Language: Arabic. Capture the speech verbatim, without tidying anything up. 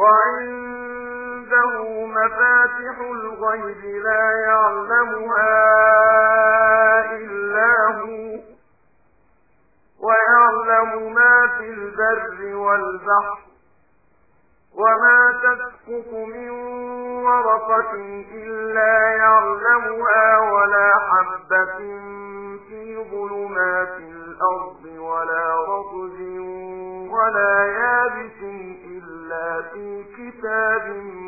وعنده مفاتح الغيب لا يعلمها إلا هو ويعلم ما في البر والبحر وما تسقط من ورقة إلا يعلمها ولا حبة في ظلمات الأرض ولا رطب ولا يابس إلا في كتاب